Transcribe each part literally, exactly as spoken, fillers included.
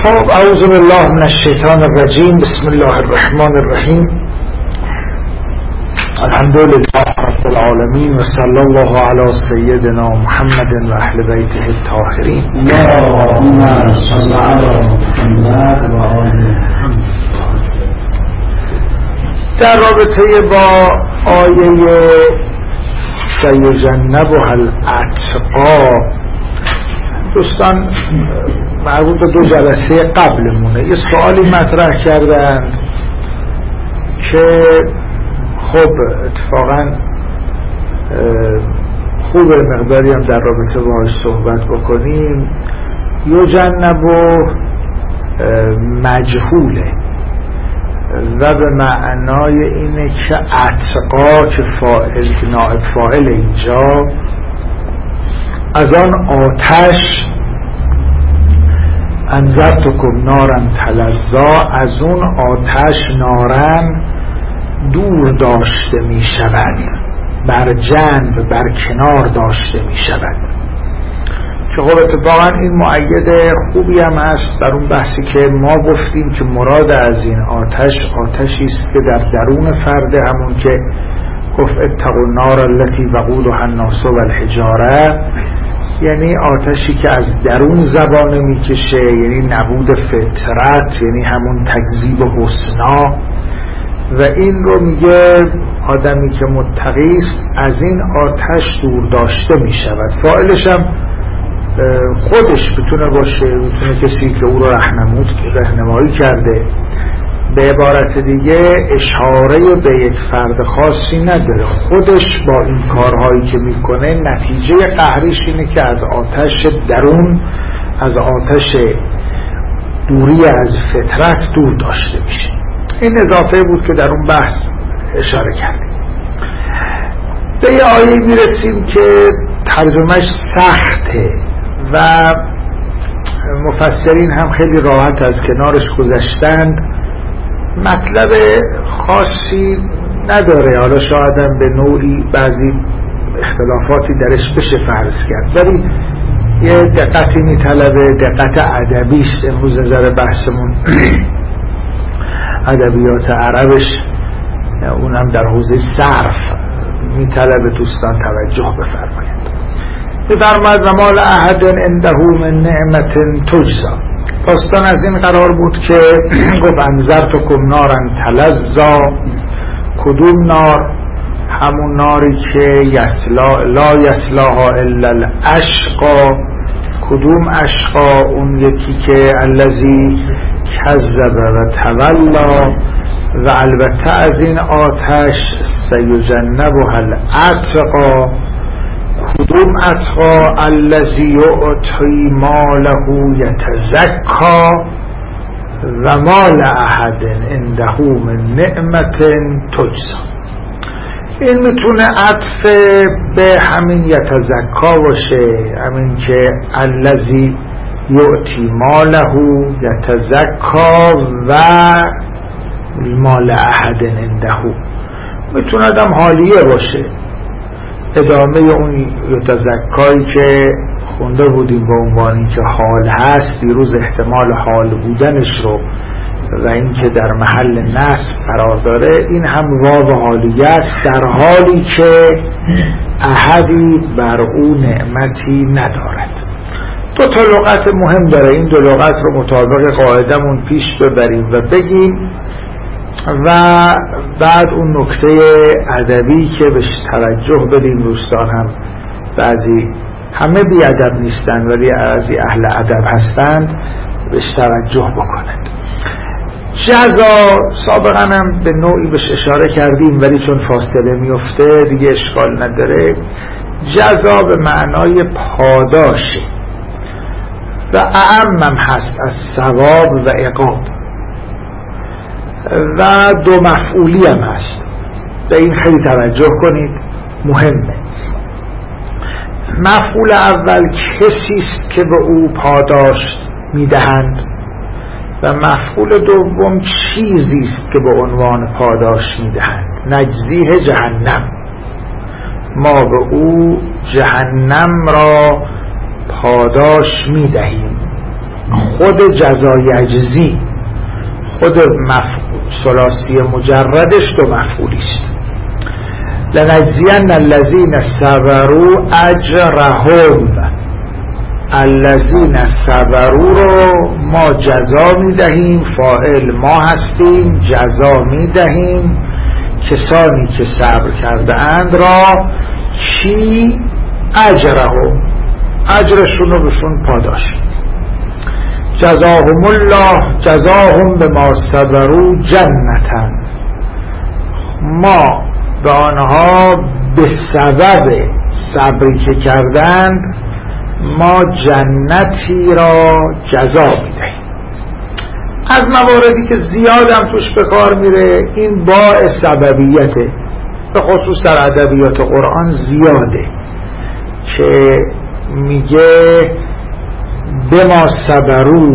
خب اعوذ بالله من الشیطان الرجیم. بسم الله الرحمن الرحیم. الحمدلله رب العالمین و صلی الله علی سیدنا محمد و اهل بیته الطاهرین. اللهم صل علی محمد و آل در رابطه با آیه سیجنبها الاتقا، دوستان مربوط به دو جلسه قبلمونه یه سوالی مطرح کردند که خب اتفاقا خوب مقداری هم در رابطه باهاش صحبت بکنیم. یجنبو مجهوله و به معنای اینه که اتقا که فاعل که نائب فاعل اینجا از آن آتش انذرتکم نارن تلظا، از اون آتش نارن دور داشته می شود، بر جنب بر کنار داشته می شود، که خب اتفاقا این مؤید خوبی هم هست بر اون بحثی که ما گفتیم که مراد از این آتش آتشی است که در درون فرد، همون که گفت اتقوا النار التي وقودها الناس والحجاره، یعنی آتشی که از درون زبانه میکشه، یعنی نبود فطرت، یعنی همون تکذیب حسنا. و این رو میگه آدمی که متقی است از این آتش دور داشته میشود. فاعلش هم خودش بتونه باشه، بتونه کسی که او رو رهنمود راهنمایی کرده. به عبارت دیگه اشاره به یک فرد خاصی نداره، خودش با این کارهایی که میکنه نتیجه قهریش اینه که از آتش درون، از آتش دوری از فطرت دور داشته میشه. این اضافه بود که در اون بحث اشاره کردیم. به یه آیه میرسیم که ترجمهش سخته و مفسرین هم خیلی راحت از کنارش گذشتند، مطلب خاصی نداره، حالا شاید هم به نوعی بعضی اختلافاتی درش بشه فرض کرد، ولی یه دقتی میطلبه، دقت ادبیست. امروز نظر بحثمون ادبیات عربش، اونم در حوزه صرف میطلبه دوستان توجه بفرمایید. بفرماید و مال احد عنده من نعمت تجزا. داستان از این قرار بود که گفت انذرتکم نارن تلظا. کدوم نار؟ همون ناری که یسلا لا یسلاها الا الاشقا. کدوم اشقا؟ اون یکی که الذی کذب و تولا. و البته از این آتش سیجنبها الاتقا. کدوم اتقا؟ الذی یؤتی ماله یتزکا و مال احد عنده من نعمت تجزا. این میتونه عطف به همین یتزکا باشه، همین که الذی یؤتی ماله یتزکا و مال احد عنده. میتونه آدم حالیه باشه، ادامه اون یتزکایی که خونده بودیم با عنوانی که حال هست، دیروز احتمال حال بودنش رو و این که در محل نصب قرار داره، این هم واو حالیه است، در حالی که احدی بر او نعمتی ندارد. دو تا لغت مهم داره، این دو لغت رو مطابق قاعدمون پیش ببریم و بگیم و بعد اون نکته ادبی که بهش توجه بدیم. دوستان هم بعضی، همه بی ادب نیستن ولی بعضی اهل ادب هستند، بهش توجه بکنند. جزا سابقا هم به نوعی بهش اشاره کردیم ولی چون فاصله میفته دیگه اشکال نداره. جزا به معنای پاداشه و اعمم هست از ثواب و عقاب و دو مفعولی هم هست. به این خیلی توجه کنید، مهمه. مفعول اول کسی است که به او پاداش میدهند و مفعول دوم چیزی است که به عنوان پاداش میدهند. نجزیه جهنم، ما به او جهنم را پاداش میدهیم. خود جزای اجزی، خود ثلاثی مجردش دو مفعولیست. لنجزین الذین صبروا اجرهم، الذین صبروا رو ما جزا میدهیم، فاعل ما هستیم، جزا میدهیم کسانی که صبر کرده اند را. چی؟ اجرهم، اجرشون رو بهشون پاداش. جزاهم الله، جزاهم بما صبروا جنتا، ما به آنها به سبب صبری که کردند ما جنتی را جزا میدهیم. از مواردی که زیادم توش به کار میره این باء سببیته، به خصوص در ادبیات قرآن زیاده که میگه به ما صبرو،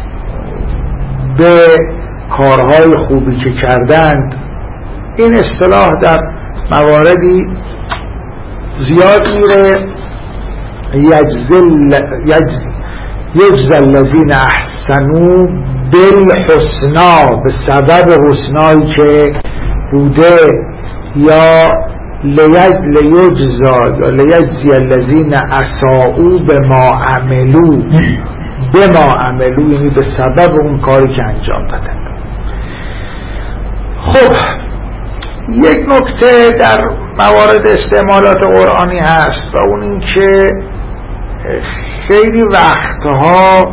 به کارهای خوبی که کردند. این اصطلاح در مواردی زیاد میره. یجزل یجزل الذین احسنوا بالحسنا، به سبب حسنایی که بوده، یا لیجزا یا لیجزی الذین اساءوا بما عملوا، بما عملوا یعنی به سبب اون کاری که انجام دادن. خب یک نکته در موارد استعمالات قرآنی هست و اون این که خیلی وقتها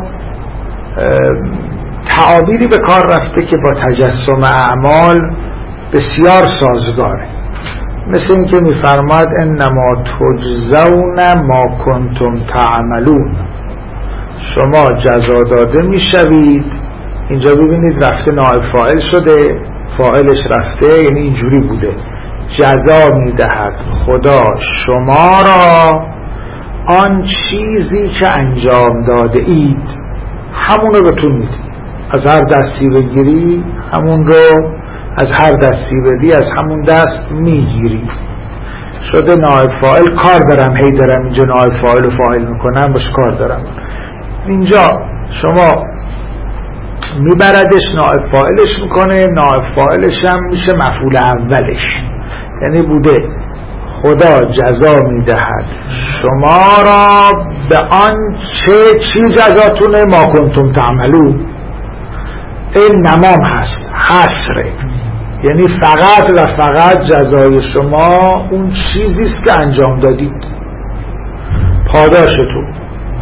تعابیری به کار رفته که با تجسم اعمال بسیار سازگاره. مثل این که میفرماد انما تجزون ما کنتم تعملون، شما جزا داده میشوید. اینجا ببینید رفته نائب فاعل شده، فاعلش رفته، یعنی اینجوری بوده جزا میدهد خدا شما را آن چیزی که انجام داده اید، همون رو بهتون میده. از هر دستی بگیری همون رو، از هر دستی بدی از همون دست میگیری. شده نائب فاعل. کار دارم هی دارم اینجا نائب فاعل و فاعل میکنم، باش کار دارم. اینجا شما میبردش نائب فاعلش میکنه، نائب فاعلش هم میشه مفعول اولش، یعنی بوده خدا جزا میدهد شما را به آن چه چی جزاتونه ما کنتم تعملون. این نمام هست، حسره، یعنی فقط و فقط جزای شما اون چیزیست که انجام دادید، پاداشتون.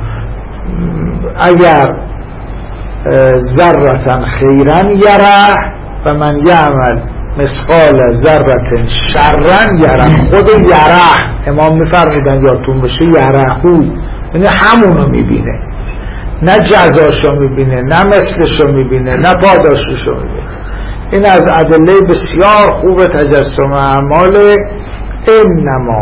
اگر ذرة خیرا یره و من یعمل مثقال ذرة شرا یره. خود یره امام میفرمودن یادتون باشه، یرهو یعنی همونو میبینه، نه جزاشو میبینه، نه مثلشو میبینه، نه پاداششو میبینه. این از ادله بسیار خوب تجسم اعمال. انما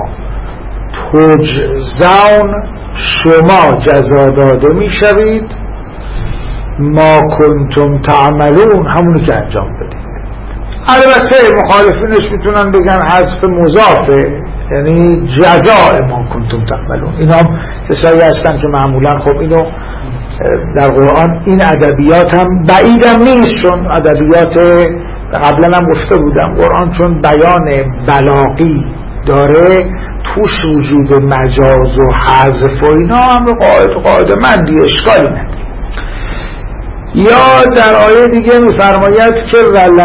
تجزون، شما جزا داده میشوید، ما کنتم تعملون، همونی که انجام بدید. البته مخالفینش میتونن بگن حذف مضافه، یعنی جزاء ما کنتم تعملون. اینا کسایی هستن که معمولا خب اینو در قرآن این ادبیات هم بعیدم نیست، چون ادبیات قبلا هم گفته بودم قرآن چون بیان بلاغی داره توش وجود مجاز و حذف و اینا هم قاعده قاعده مندی اشکالی نداره. یا در آیه دیگه میفرماید که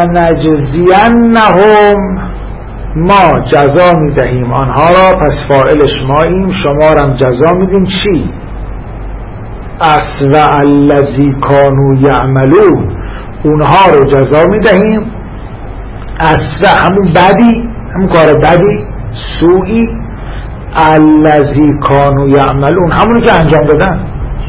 ولنجزینهم، ما جزا میدهیم آنها را، پس فاعلش ماییم، شما را هم جزا میدیم. چی؟ اسوأ الذی کانوا یعملون، اونها رو جزا میدهیم. اسوأ همون بدی، همون کار بدی، سوئی، الذی کانوا یعملون همونی که انجام دادن.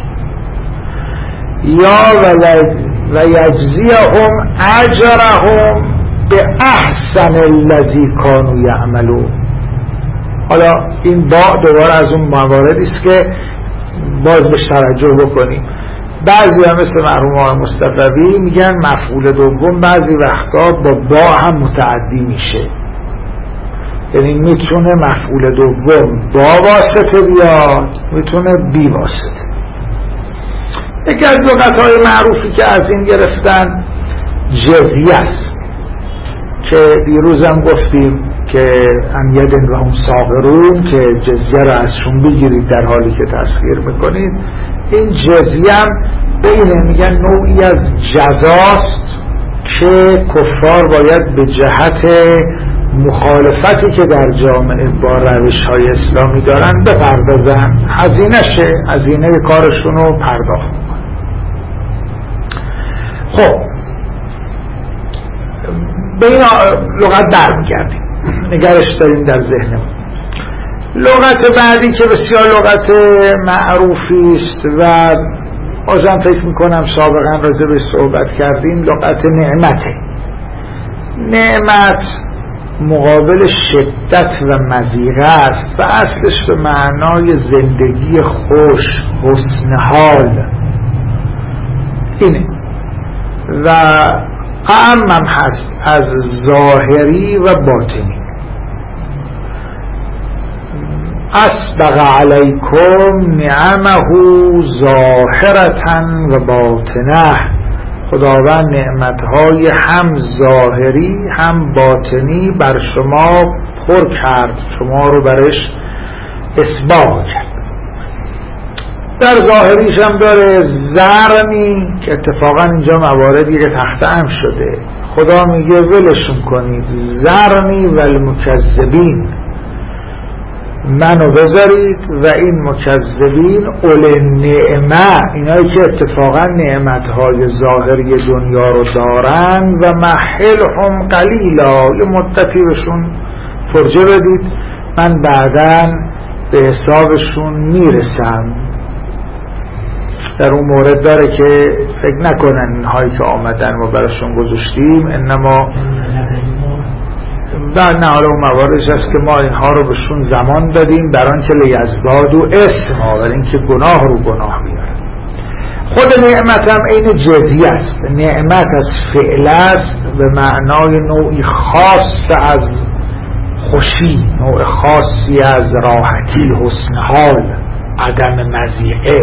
یا و یجزیهم اجرهم به احسن الذی کانوا یعملون. حالا این با دوباره از اون مواردی است که باز بهش توجه بکنیم. بعضی هم مثل مرحوم آقای مصطفی میگن مفعول دوم بعضی وقتا با با هم متعدی میشه، یعنی میتونه مفعول دوم با واسطه بیاد، میتونه بی واسطه. یکی از لغت‌های معروفی که از این گرفتن جزیه است که دیروزم گفتیم که ان یدن و هم صاغرون، که جزیه را ازشون بگیرید در حالی که تسخیر میکنید. این جزیه هم بینه میگن نوعی از جزاست که کفار باید به جهت مخالفتی که در جامعه با روش های اسلامی دارن بپردازن، هزینه شه، هزینه کارشون رو پرداخت میکنن. خب به این لغت برمیگردیم، نگرش داریم در ذهنمون. لغت بعدی که بسیار لغت معروفی است و بازم فکر میکنم سابقا راجع به صحبت کردیم، لغت نعمته. نعمت مقابل شدت و مضیقه است و اصلش به معنای زندگی خوش، حسن حال اینه و اعمم هست از ظاهری و باطنی. اسبغ علیکم نعمه ظاهرة و باطنه، خداوند نعمتهای هم ظاهری هم باطنی بر شما پر کرد، شما رو برش اسباغ کرد. در ظاهریش هم داره زرنی که اتفاقا اینجا مواردی که تخته هم شده، خدا میگه ولشون کنید، زرنی و المکذبین، منو بذارید و این مکذبین اول نعمه، اینایی که اتفاقا نعمتهای ظاهری دنیا رو دارن، و محلهم قلیلا، یه مدتی بهشون فرجه بدید، من بعداً به حسابشون میرسم. در اون مورد داره که فکر نکنن اینهایی که آمدن ما براشون گذاشتیم، انما در نه حالا اون مواردش هست که ما اینها رو بهشون زمان دادیم در آن که لیزدادوا اثما، برای اینکه گناه رو گناه بیارن. خود نعمت هم عین جزیه است. نعمت از فعل است به معنای نوعی خاص از خوشی، نوع خاصی از راحتی، حسن حال، عدم مضیقه.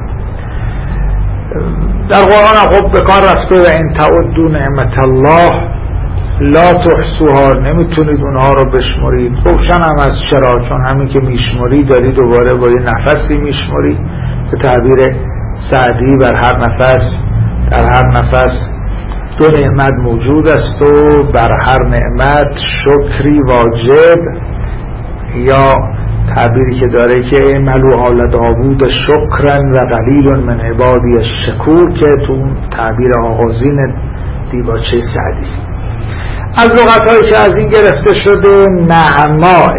در قرآن هم خب به کار رفته و ان تعدوا نعمت الله لا تحصوها، نمیتونید اونها رو بشمرید. روشن هم از چرا، چون همین که میشمری داری دوباره با یه نفسی میشمری. به تعبیر سعدی بر هر نفس در هر نفس دو نعمت موجود است و بر هر نعمت شکری واجب، یا تعبیری که داره که اعملوا آل داوود شکرا و قلیل من عبادی الشکور، که تو تعبیر آغازین دیباچه سعدی است. از لغت‌هایی که از این گرفته شده نعماء.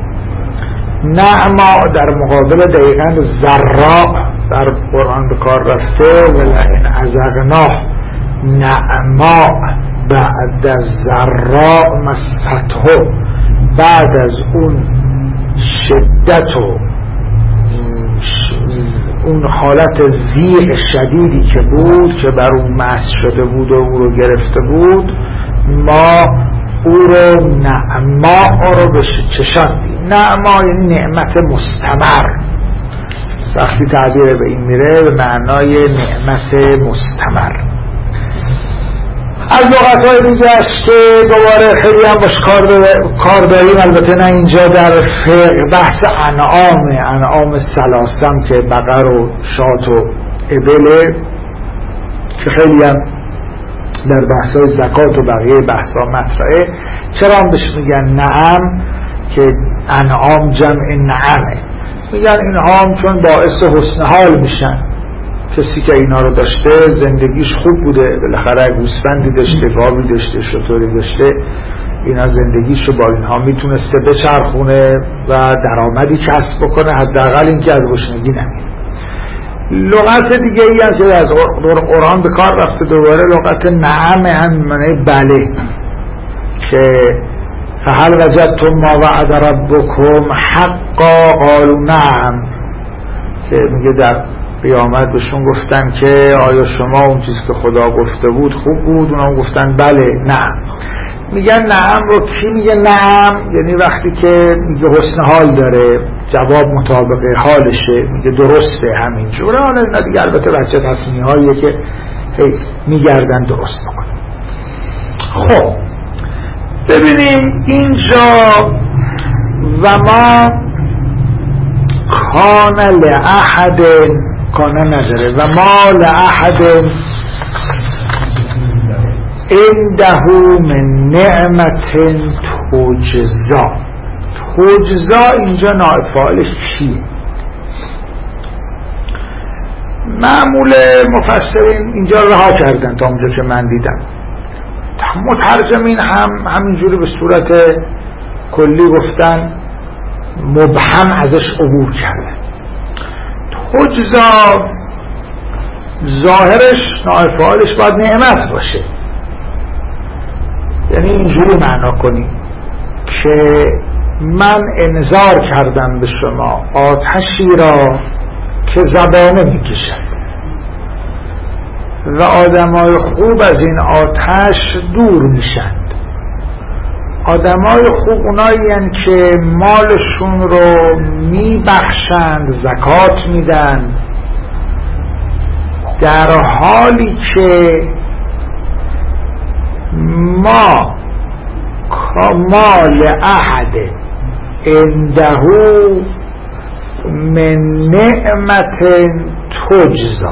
نعما در مقابل دقیقاً ذراء در قرآن به کار رفته، ولئن اذقناه نعما بعد از ذراء مسته، بعد از اون شدت و اون حالت ضیق شدیدی که بود که بر اون مس شده بود و او رو گرفته بود، ما او رو نعما رو به چشاندیم. نعما یعنی نعمت مستمر. وقتی تعبیر به این میره به معنای نعمت مستمر. از لغت‌های دیگه است که دوباره خیلی هم باش کار داریم، البته نه اینجا در فقه، بحث انعام انعام سلاسم که بقر و شات و ابله، که خیلی هم در بحث‌های زکات و بقیه بحث‌ها مطرحه. چرا هم بهش میگن نعم؟ که انعام جمع نعمه. میگن اینها هم چون باعث حسن حال میشن. کسی که اینا رو داشته زندگیش خوب بوده، بالاخره گوسفندی داشته، گاوی داشته، شتری داشته، اینا زندگیش رو با اینها میتونسته بچرخونه و درآمدی کسب بکنه، حداقل اینکه از گشنگی نمیره. لغت دیگه ای هم که از قرآن به کار رفته دوباره لغت نعم، هم معنی بله، که فهل وجدتم ما وعد ربکم حقا قالوا نعم، که میگه در قیامت بهشون گفتن که آیا شما اون چیز که خدا گفته بود خوب بود؟ اونا گفتن بله. نعم. میگن نعم رو کی میگه نعم؟ یعنی وقتی که میگه حسن حال داره، جواب مطابق حالشه، میگه درسته همینجوره. حالا اینا دیگه البته بچه تصمیمی هاییه که میگردن درست بکنن. خب ببینیم اینجا و ما کان لأحد، کانه نداره، و ما لأحد عنده من نعمت تجزا. تجزا اینجا نائب فاعلش چیه؟ معمول مفسرین اینجا رها کردن تا اونجا که من دیدم. مترجمین هم همینجوری به صورت کلی گفتن، مبهم ازش عبور کردن. تجزا ظاهرش نائب فاعلش باید نعمت باشه، یعنی اینجوری معنا کنیم که من انذار کردم به شما آتشی را که زبانه میکشد و آدمای خوب از این آتش دور میشند. آدمای خوب اونایی هستند که مالشون رو میبخشند، زکات میدن، در حالی که ما مال احد عنده من نعمت تجزا.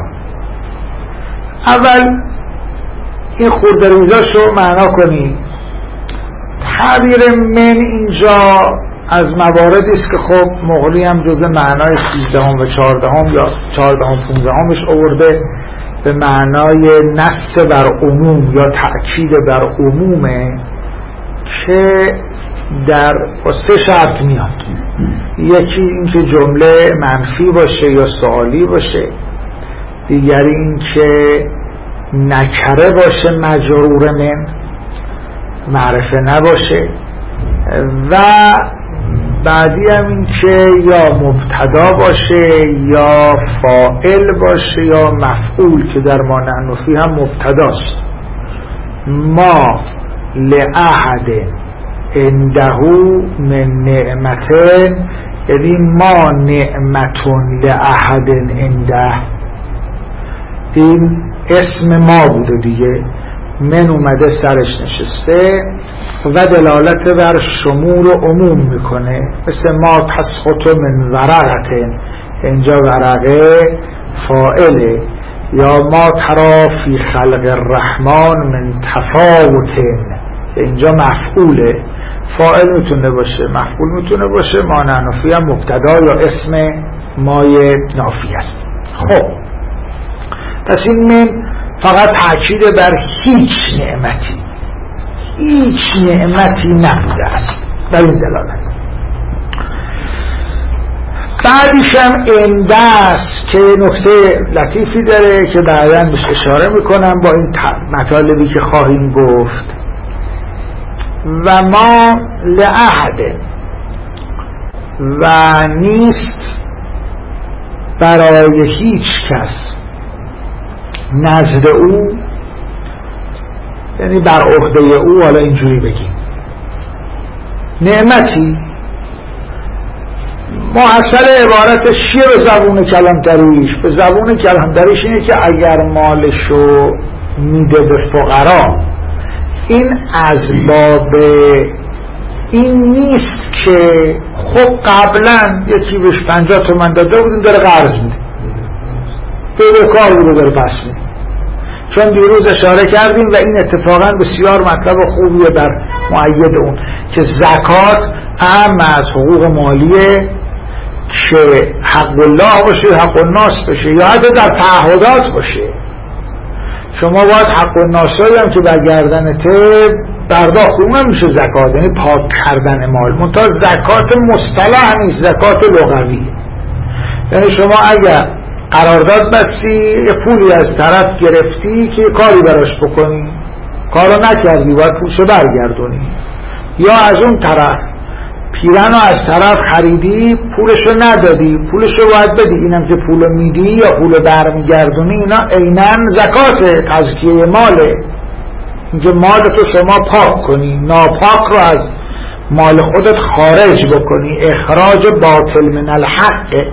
اول این خورده روزاشو معنا کنی. تعبیر من اینجا از مواردی است که خب مغلی هم جز معنای سیزدهم و چهاردهم یا چهاردهم پونزدهمش آورده به معنای نص بر عموم یا تأکید بر عمومه که در سه شرط میاد. یکی اینکه جمله منفی باشه یا سوالی باشه، دیگری اینکه نکره باشه مجرور من، معرفه نباشه، و بعدی هم این که یا مبتدا باشه یا فاعل باشه یا مفعول که در ما نحنفی هم مبتداست. ما لأحد عنده من نعمتن، یعنی ما نعمتون لأحد عنده، این اسم ما بوده دیگه، من اومده سرش نشسته و دلالت بر شمول و عموم میکنه، مثل ما تسقط من ورقتن، اینجا ورقه فاعله، یا ما ترا فی خلق الرحمن من تفاوتن، اینجا مفعوله. فاعل میتونه باشه، مفعول میتونه باشه، ما نافی هم مبتدا یا اسم مای نافی است. خب پس این من فقط تأکید بر هیچ نعمتی، هیچ نعمتی نبوده است در این دلالت. بعدیش هم عنده است که نکته لطیفی داره که بعداً بهش اشاره میکنم با این مطالبی که خواهیم گفت. و ما لأحد، و نیست برای هیچ کس نزد او، یعنی بر عهده او، حالا اینجوری بگیم نعمتی محصل عبارتش چیه به زبون کلانتریش؟ به زبون کلانتریش اینه که اگر مالشو میده به فقرا، این از باب این نیست که خب قبلا یکی بهش پنجاه تومن داده بودین داره قرض میده، به کار رو داره پس میده. چون دیروز اشاره کردیم و این اتفاقا بسیار مطلب خوبیه بر مؤید اون که زکات اهم از حقوق مالیه که حق الله باشه، حق الناس باشه، یا حتی در تعهدات باشه. شما باید حق الناسایی هم که برگردنته برداخت، اون میشه زکات، یعنی پاک کردن مال. منتها زکات مصطلح نیست، زکات لغویه. یعنی شما اگر قرارداد بستی، یه پولی از طرف گرفتی که کاری براش بکنی، کارو نکردی، باید پولشو برگردونی. یا از اون طرف پیرن رو از طرف خریدی، پولشو ندادی، پولشو باید بدی. اینم که پولو میدی یا پولو برمیگردونی، اینا عیناً زکات، تزکیه ماله. اینکه مال تو شما پاک کنی، ناپاک رو از مال خودت خارج بکنی، اخراج باطل من الحق.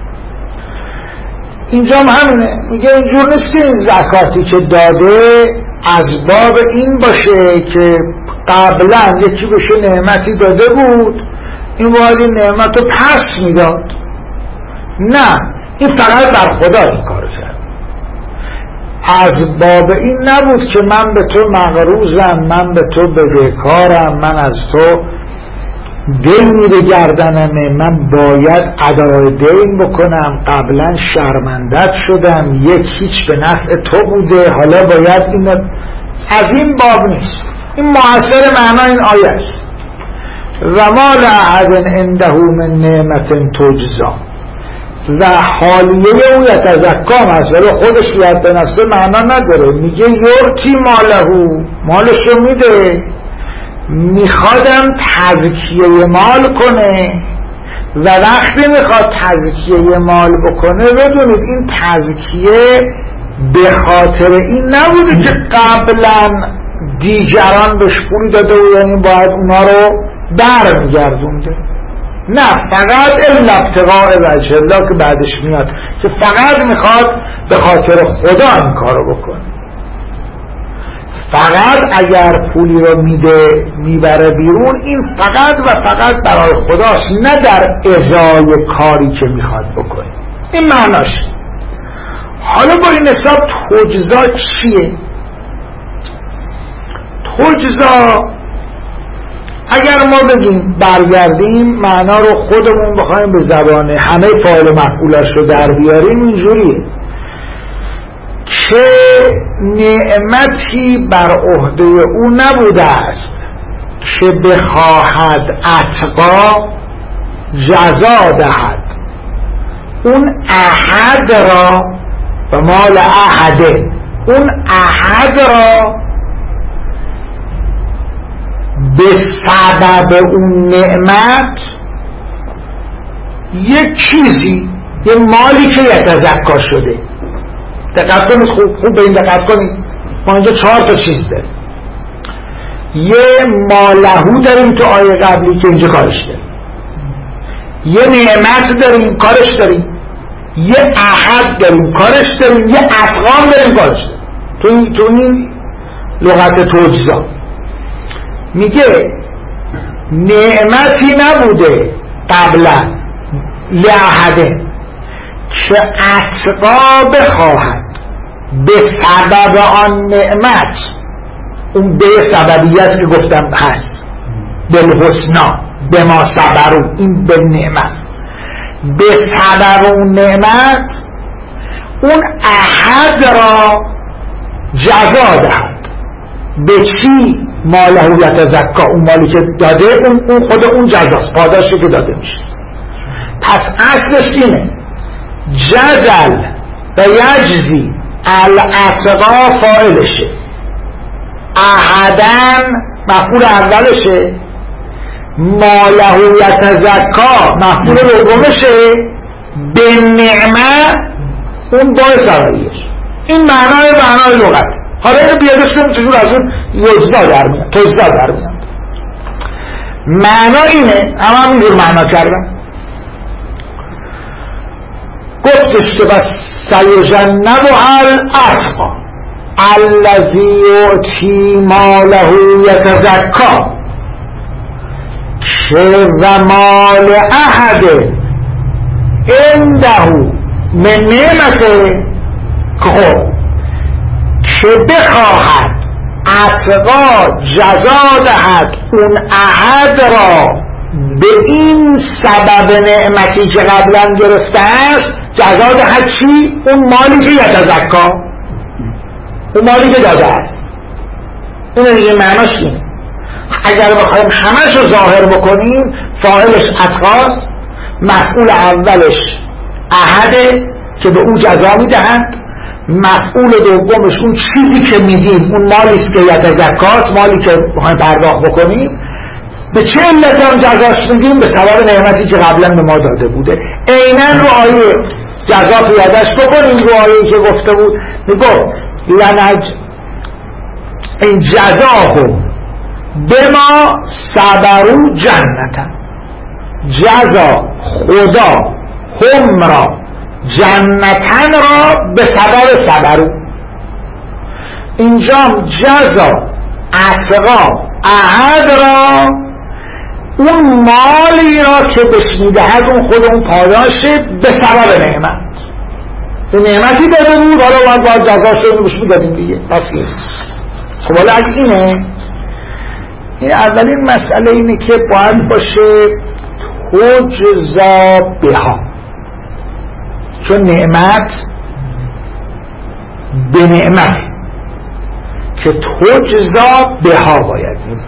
اینجا هم همینه، میگه اینجور نیست که این زکاتی که داده از باب این باشه که قبلا یکی بشه نعمتی داده بود این باید این نعمت رو پس میداد. نه، این فقط بر خدا این کارو کرد. از باب این نبود که من به تو مغروزم، من به تو بدهکارم، من از تو دل میره گردنمه، من باید ادای دین بکنم، قبلا شرمندت شدم، یک هیچ به نفع تو بوده، حالا باید این. از این باب نیست. این مؤثر معنا این آیه است. و ما لأحد عنده من نعمت تجزا، و حالیه او یتزکا هست ولی خودش یاد به نفسه معنا نداره. میگه یورتی مالهو، مالش رو میده، میخوادم تزکیه مال کنه و وقتی میخواد تزکیه مال بکنه بدونید این تزکیه به خاطر این نبوده که قبلا دیگران بهش پولی داده و یعنی باید اونا رو برمیگردونده. نه، فقط الا ابتغاء وجه الله که بعدش میاد که فقط میخواد به خاطر خدا این کارو بکنه. فقط اگر پولی رو میده میبره بیرون این فقط و فقط برای خداست، نه در ازای کاری که میخواد بکنه. این معناش. حالا با این حساب تجزا چیه؟ تجزا اگر ما بگیم برگردیم معنا رو خودمون بخوایم به زبان همه فاعل و مفعولش رو در بیاریم اینجوریه که نعمتی بر عهده او نبوده است که بخواهد اتقا جزا دهد. اون احد را و مال احده، اون احد را به سبب اون نعمت یک چیزی، یه مالی که یتزکا شده. دقت کنید، خوب خوب به این دقت کنید. ما اینجا چهار تا چیز داریم. یه مالهو داریم تو آیه قبلی که اینجا کارش داریم، یه نعمت داریم کارش داریم، یه احد داریم کارش داریم، یه اتقام داریم کارش داریم. تو این, تو این لغت تجزا میگه نعمتی نبوده قبلا لعهده که اتقا بخواهد به سبب آن نعمت، اون به سببیت که گفتم هست، بالحسنا به ما صبرو، این به نعمت، به سبب اون نعمت اون احد را جزا دهد. به چی؟ ماله یتزکا، اون مالی که داده اون, اون خود اون جزاست، پاداشی که داده میشه. پس اصلش اینه جزل و یجزی الاتقا فاعلشه، احدن مفعول اولشه، ماله یتزکا مفعول دومشه، به نعمه اون باعث اولیش. این معنای معنای لغت. حالا اینو بیادش کنیم چجور از اون یجزا در میاد، تجزا در میاد. معنا اینه، هم هم اینجور معنا کردم. گفتش که بس سیجنبها الاتقا الذی یؤتی ماله یتزکا، که و مال احد عنده من نعمته، که خب که بخواهد اتقا جزا دهد اون احد را به این سبب نعمتی که قبلا گرفته است، جزا دهد چی؟ اون مالی که یتزکا، اون مالی که داده است. این دیگه معناش اینه. اگر بخوایم همش رو ظاهر بکنیم فاعلش اتقاست، مفعول اولش احده که به اون جزا میدهند، مفعول دومش اون چیزی که میدیم اون مالیست که یتزکاست، مالی که بخوایم پرداخت بکنیم. به چه علت هم جزاش میدیم؟ به سبب نعمتی که قبلا به ما داده بوده. عیناً رو آیه جزا پیادش بکنیم رو آیه‌ای که گفته بود، میگو لنج این جزاهم بما صبروا جنتن، جزا خدا هم را جنتن را به سبب صبروا. اینجا جزا عتقا احد را، اون مالی را که بهش میدهد اون خود اون پاداشه به سبب نعمت، به نعمتی داده بود، حالا باید باید جزاش رو بهش میدادیم دیگه. پس این خب حالا اگه اینه، این اولین مسئله اینه که باید باشه تجزا بها، چون نعمت به نعمتی که تجزا بها باید بود.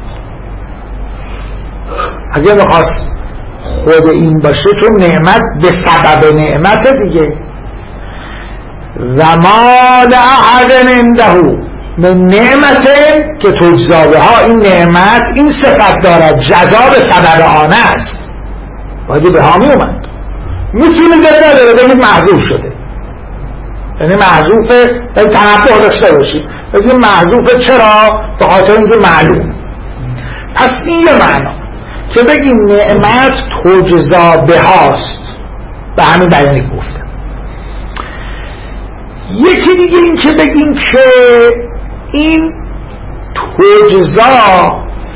اگه میخواست خود این باشه، چون نعمت به سبب نعمت دیگه. و ما لأحد عنده من نعمت که تجزا بها، این نعمت این صفت دارد، جزا به سبب آن است، باید به ها می اومد. میتونی داره نداره بگید محذوف شده، یعنی محذوفه، یعنی تنبه داشته باشید بگید محذوفه. چرا؟ به خاطر اینکه معلوم. پس این یه معنا که بگیم نعمت تجزا بهاست، به همین بیانی گفتم. یکی دیگه این که بگیم که این تجزا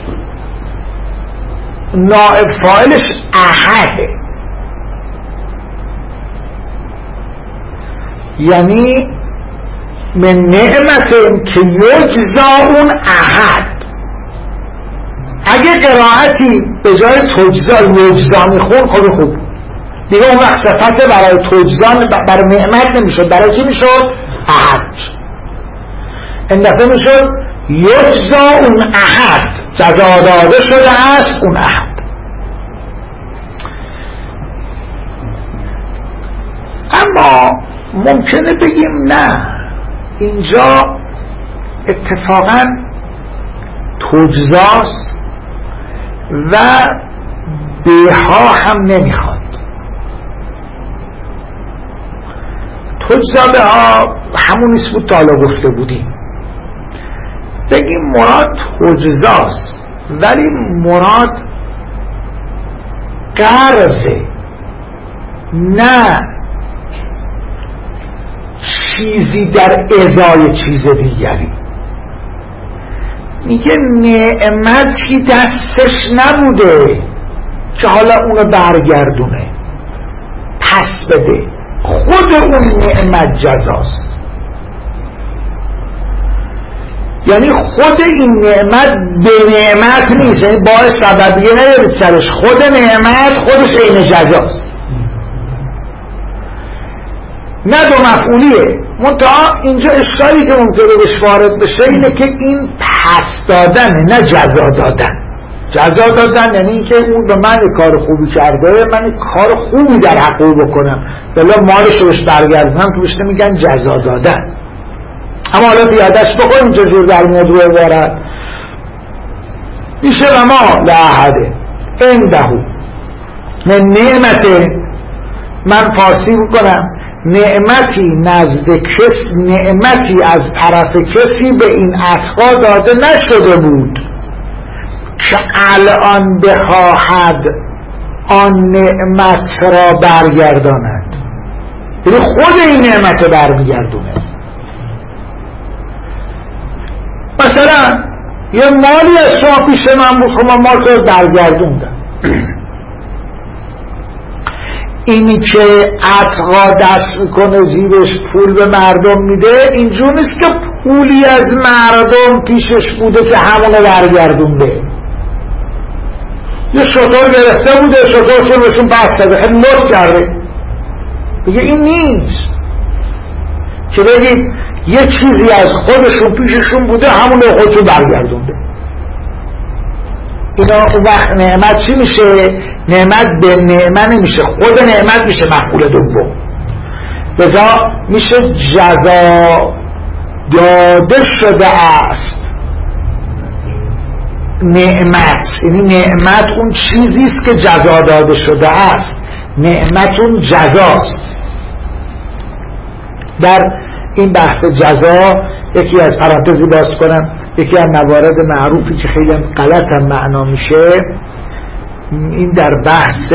نائب فاعلش احده، یعنی من نعمت که یجزا اون احد. اگه قرائتی به جای تجزا یجزا میخون خود خوب دیگه، اون وقت صفت برای تجزا برای نعمت نمیشد، برای چی میشد؟ احد. این دفعه میشد یجزا اون احد، جزا داده شده است اون احد. اما ممکنه بگیم نه، اینجا اتفاقا تجزاست و بها هم نمیخواد. تجزا بها همون نیست بود تا حالا گفته بودیم، بگیم مراد تجزاست ولی مراد قرضه، نه چیزی در ازای چیز دیگری. میگه نعمتی دستش نبوده که حالا اونو برگردونه پس بده، خود اون نعمت جزاست. یعنی خود این نعمت به نعمت نیست، یعنی باعث سببیه نیارید سرش، خود نعمت خودش این جزاست، نه دو مفعولیه. منتها اینجا اشکالی که ممکنه بهش وارد بشه اینه که این پس دادنه نه جزا دادن. جزا دادن یعنی اینکه اون به من کار خوبی کرده، من کار خوبی در حق او بکنم، بلا مالش رو بهش برگردونم، که بهش نمیگن جزا دادن. اما حالا پیادش بکنیم چه جور در میاد روی عبارت میشه و ما لأحد عنده من نعمت، من فارسی بکنم نعمتی نزد کس، نعمتی از طرف کسی به این اتقا داده نشده بود که الان بخواهد آن نعمت را برگرداند، یعنی خود این نعمت برمیگردونه. مثلا یه مالی از شما پیش من بود، خب من مال رو برگردوندم. اینی که عطا دست میکنه زیرش پول به مردم میده، اینجور نیست که پولی از مردم پیشش بوده که همونو برگردونده. یه شطور گرفته بوده، شطورشون بهشون بست داده، خیلی لطف کرده دیگه. این نیست که بگید یه چیزی از خودشون پیششون بوده همونو خودشون برگردونده. اینا اون وقت نعمت چی میشه؟ نعمت به نعمت نمیشه، خود نعمت میشه مفعول دوم، لذا میشه جزا داده شده است نعمت. یعنی نعمت اون چیزیست که جزا داده شده است، نعمت اون جزاست. در این بحث جزا یکی از پرانتزی باز کنم، یکی از موارد معروفی که خیلی غلط هم معنا میشه این در بحث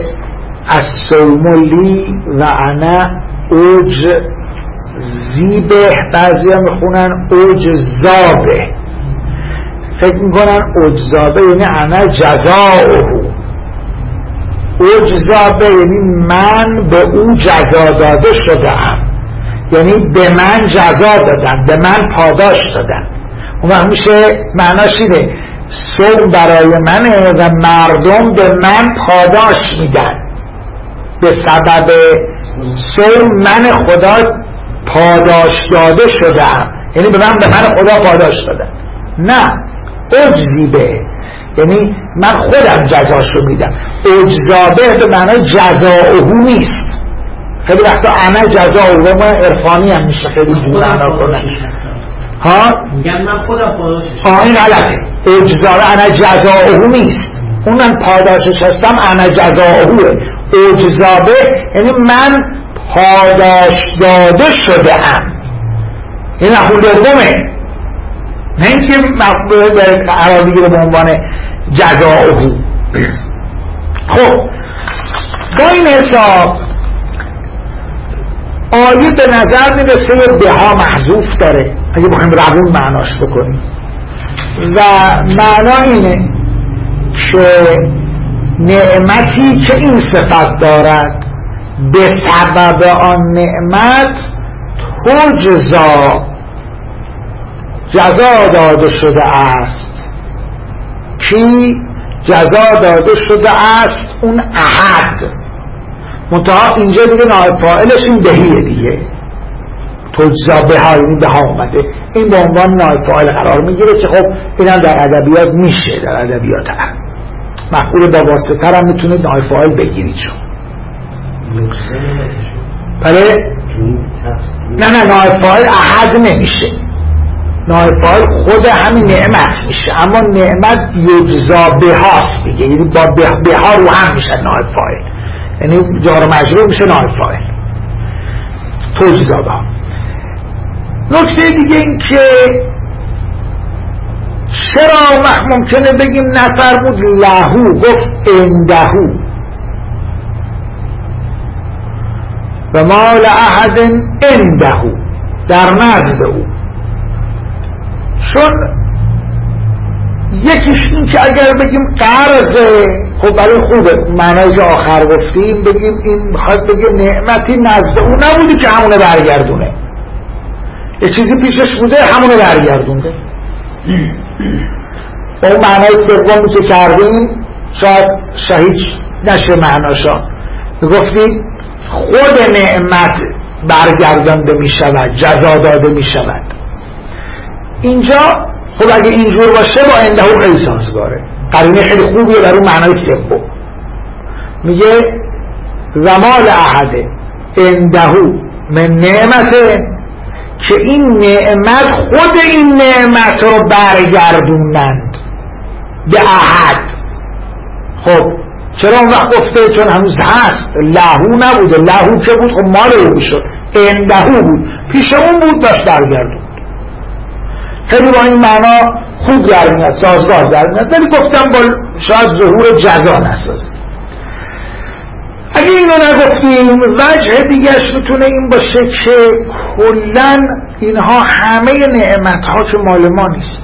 الصوملی و انا اوج زیبه، بعضی هم میخونن اوج زابه، فکر میکنن اوج زابه یعنی انا جزاؤه، اوج زابه یعنی من به او جزا داده شده ام، یعنی به من جزا دادن، به من پاداش دادن. اون وقت میشه معناش اینه صوم برای منه و مردم به من پاداش میدن، به سبب صوم من خدا پاداش داده شدم، یعنی به من به من خدا پاداش دادن. نه، اجزیبه یعنی من خودم جزاشو میدم. اجزابه به معنی جزاؤه نیست. خیلی وقتا انا جزاؤه ما عرفانی هم میشه خیلی جور معنا کنن. ها میگن من خودم پاداشش. آه این غلطه. اجزابه انا جزاؤه نیست، اون من پاداشش هستم، انا جزاؤه. اجزابه یعنی من پاداش داده شده ام، این مفعول دومه، نه اینکه مفعول قرار بگیره به عنوان جزاؤه. خب با این حساب آیه به نظر میرسه به ها محذوف داره اگه بخوایم روون معناش بکنیم و معنا اینه که نعمتی که این صفت دارد به سبب آن نعمت تجزا جزا داده شده است. کی جزا داده شده است؟ اون احد. منتها اینجا دیگه نائب فاعلش این بهیه دیگه، تجزا بها یعنی بها اومده، این به عنوان نائب فاعل قرار میگیره که خب اینم در ادبیات میشه، در ادبیات هم مفعول با واسطه هم میتونه نائب فاعل بگیرید شو. بله نه نه نائب فاعل احد نمیشه، نائب فاعل خود همین نعمت میشه، اما نعمت یجزا بهاست دیگه، یعنی با بها رو هم میشه نائب فاعل، یعنی جار و مجرور میشه نائب فاعل تجزا بها. نکته دیگه این که چرا ممکنه بگیم نفرمود لهو، گفت اندهو و ما لأحد اندهو، در نزد او. چون یکیش این که اگر بگیم قرضه، خب برای خوبه معنایی که آخر گفتیم بگیم این میخواد بگه نعمتی نزد او نبودی که همونه برگردونه، یه چیزی پیشش بوده همونه برگردونده. با اون معنای سومی که کردیم شاید شهید نشه معناشا، گفتیم خود نعمت برگردانده می شود، جزا داده می شود. اینجا خب اگه اینجور باشه با اندهو خیلی سازگاره، قرینه خیلی خوبیه در اون معنای سوم. میگه زمال احده اندهو من نعمته، که این نعمت خود این نعمت رو برگردونند به احد. خب چرا اون وقت گفته؟ چون هنوز هست، لهو نبوده، لهو که بود خب مال او شد، اندهو بود، پیش اون بود داشت برگردون. خیلی با این معنا خوب در میاد، سازگار در میاد، ولی گفتم با شاید ظهور جزا نسازه. اگه اینو نگفتیم وجه دیگهش میتونه این باشه که کلن اینها همه نعمت ها که مال ما نیست.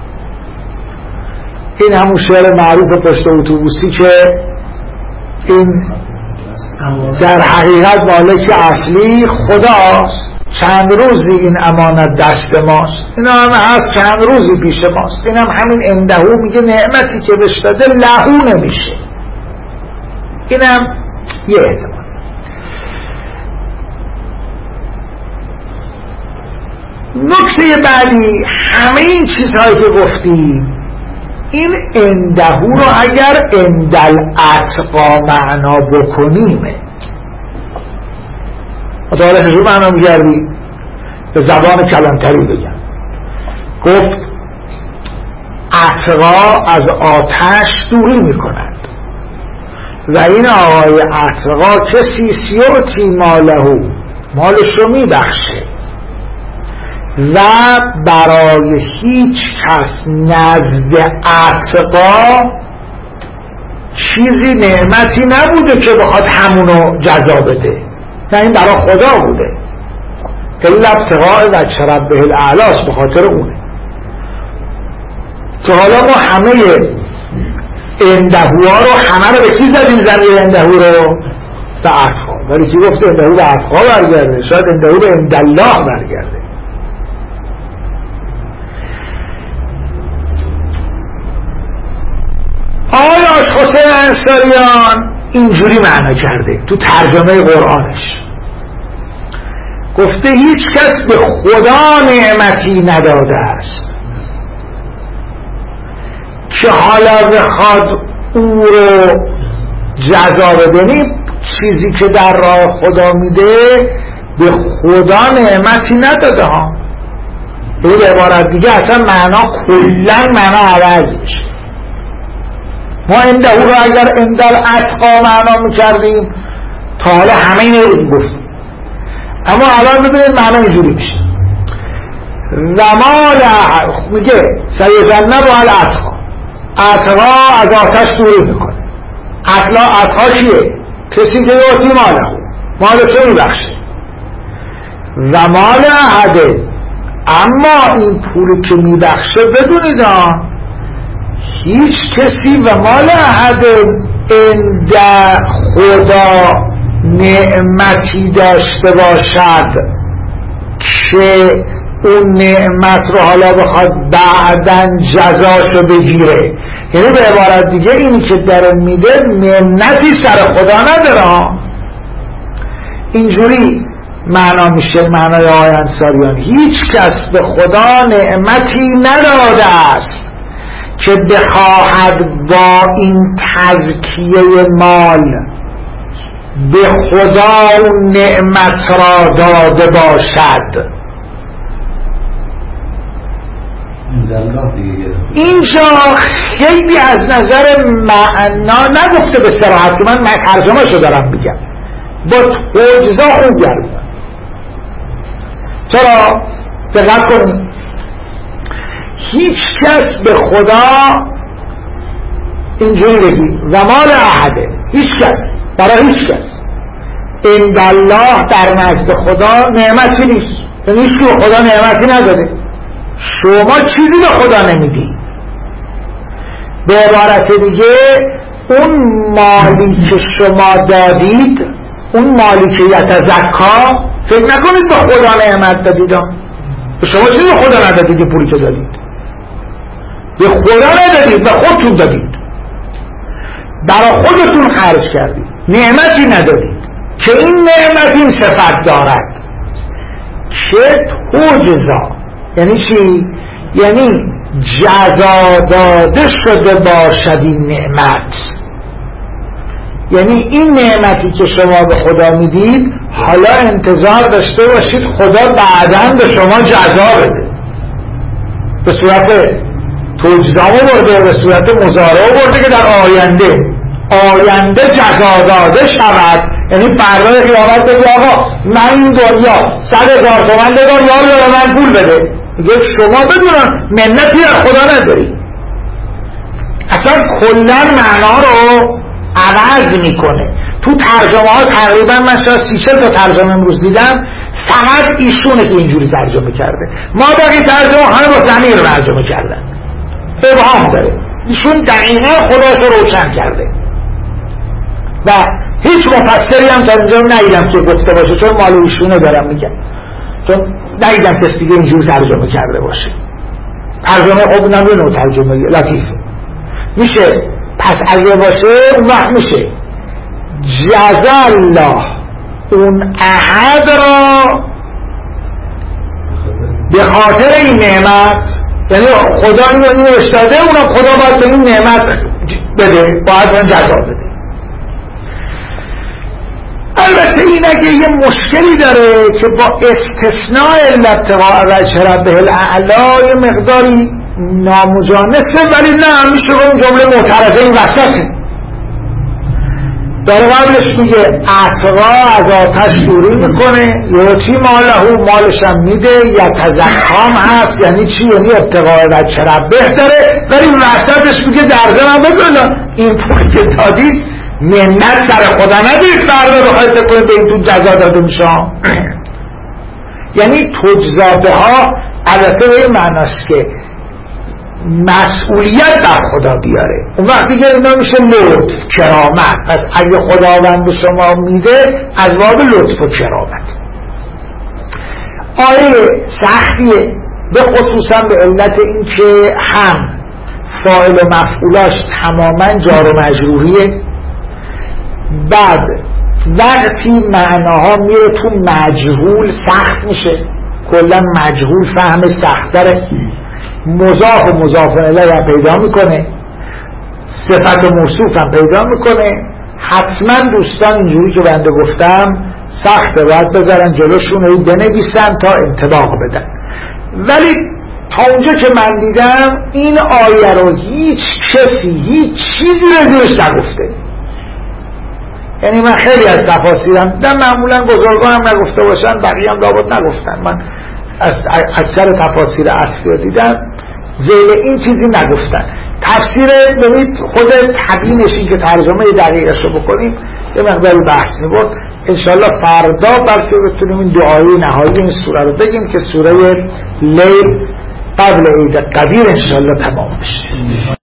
این همون شعر معروف پشت اتوبوسی که این در حقیقت مالک اصلی خداست، چند روزی این امانت دست ماست، این هم هست چند روزی پیش ماست. این هم همین اندهو میگه نعمتی که بهش داده لهو نمیشه. این هم یه احتمال. نکته بعدی، همه این چیزهایی که گفتیم این اندهو رو اگر اندل اتقا معنا بکنیم، متعالی حضور معنا میگردی به زبان کلانتری بگم، گفت اتقا از آتش دوری میکنند و این آقای اتقا کسی سیوتی مالهو، مالش رو میبخشه و برای هیچ کس نزد اتقا چیزی نعمتی نبوده که بخواد همونو جزا بده، نه این برای خدا بوده. الا ابتغاء وجه ربه الاعلی، به خاطر اونه که حالا ما همه اندهوها رو همه رو به کی زدیم؟ زمیر اندهو رو به اتقا. ولی کی گفته اندهو به اتقا برگرده؟ شاید اندهو به اندالله برگرده. آقای آشخاصه انصاریان اینجوری معنا کرده تو ترجمه قرآنش، گفته هیچ کس به خدا نعمتی نداده است که حالا بخواد او رو جزا بده. چیزی که در راه خدا میده به خدا نعمتی نداده ها. به عبارت دیگه اصلا معنا کلا معنا عوض میشه. ما اندهو رو اگر اندال اتقا معنا میکردیم تا حالا همه اینه رو گفتیم، اما الان ببینید معنا اینجوری میشه و مال میگه سیجنب و الاتقا، اتقا از آتش دوری میکنه. اتقا اتقا کیه؟ کسی که یوتی ماله مالش رو میبخشه. و مال احده، اما این پولی که میبخشه بدونید هیچ کسی و مال احد عند خدا نعمتی داشته باشد که اون نعمت رو حالا بخواد بعدن جزاشو بگیره. یعنی به عبارت دیگه اینی که داره میده منتی سر خدا نداره. اینجوری معنا میشه معنای آقای انصاریان، هیچ کس به خدا نعمتی نداده است که بخواهد با این تزکیه مال به خدا اون نعمت را داده باشد. اینجا خیلی از نظر معنا نگفته به صراحت که من ترجمه شو دارم میگم، با توجزا خوب گردم. چرا؟ دقت کنید، هیچ کس به خدا اینجوری بگی و مال احده، هیچ کس، برای هیچ کس اندالله در نزد خدا نعمتی نیست. یعنی هیچ که به خدا نعمتی نداده. شما چیزی به خدا نمیدی. به عبارت دیگه اون مالی که شما دادید، اون مالی که یتزکا، فکر نکنید به خدا نعمت دادید. شما چیزی به خدا ندادید که پولی که دادید، به خدا ندادید، به خودتون دادید، برای خودتون خرج کردید، نعمتی ندادید که این نعمت این صفت دارد که توجزا. یعنی چی؟ یعنی جزا داده شده باشد این نعمت. یعنی این نعمتی که شما به خدا میدید حالا انتظار داشته باشید خدا بعداً به شما جزا بده، به صورت توجزا برده، به صورت مضارع برده که در آینده آینده جزا داده شود. یعنی فردای قیامت بگی آقا من این دنیا صد هزار تومن بدار یا به من پول بده، میگه شما بدونن منتی از خدا نداری. اصلا کلا معنا رو عوض میکنه. تو ترجمه ها تقریبا من شاید سی چل تا ترجمه امروز دیدم فقط ایشونه که اینجوری ترجمه کرده. ما باقی ترجمه همه با ضمیر ترجمه کردن، ابهام داره. ایشون دقیقا خداش رو روشن کرده و هیچ مفسری هم تا اینجا ندیدم که گفته باشه، چون مال ایشونه دارم میگم، چون ندیدم کسی دیگه اینجور ترجمه کرده باشه. ترجمه خب نمیه نوع ترجمه لطیفه میشه. پس اگه باشه اون وقت میشه جزا الله اون احد را به خاطر این نعمت، یعنی خدا اینو اینو اشتاده، اونم خدا باید به این نعمت بده، باید به جزا بده. البته این اگه یه مشکلی داره که با استثناء الابتغاء وجه ربه الاعلی یه مقداری نامجانسه، ولی نه میشه اون جمله معترضه این وسطه. داره قبلش میگه اتقا از آتش دوری میکنه، یوتی ماله مالش هم میده، یا تزکام هست یعنی چی؟ یعنی ابتقاء وجه ربه داره، ولی وسطش میگه درده من بگردم این پول که دادید منت سر خدا ندید فردا بخواید کنید به این تو جزا داده میشه. یعنی تجزاده ها البته به این معناست که مسئولیت در خدا بیاره، اون وقتی که اینا میشه لطف کرامت. پس اگه خداوند به شما میده از باب لطف و کرامت. آیه سختیه، به خصوصا به علت این که هم فاعل و مفعولاش تماما جار و مجروریه، بعد وقتی معناها میره تو مجهول سخت میشه، کلا مجهول فهم سخت‌تره، مضاف و مضاف الیه هم پیدا میکنه، صفت و موصوف هم پیدا میکنه. حتما دوستان اینجوری که بنده گفتم سخته، باید بذارن جلوشون رو بنویسن تا انطباق بدن. ولی تا اونجا که من دیدم این آیه رو هیچ کسی هیچ چیزی رو زیرش نگفته. یعنی من خیلی از تفاسیرم دیدم، معمولا بزرگان هم نگفته باشن بقیه هم لابد نگفتن، من از اکثر تفاسیر اصلی رو دیدم زیر این چیزی نگفتن. تفسیر ببینید خود تبیینش این که ترجمه دقیقش رو بکنیم یه مقداری بحث می‌برد. انشالله فردا بلکه بتونیم این دعای نهایی این سوره رو بگیم که سوره لیل قبل عید قدیر انشالله تمام بشه.